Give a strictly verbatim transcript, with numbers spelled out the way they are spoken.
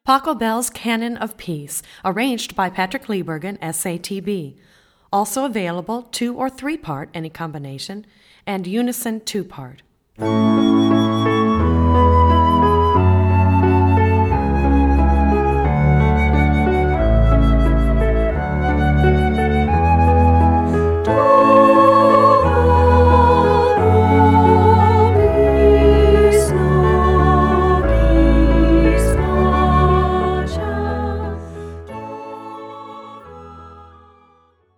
Pachelbel's Canon of Peace, arranged by Patrick Liebergen, S A T B. Also available two or three part, any combination, and unison two part.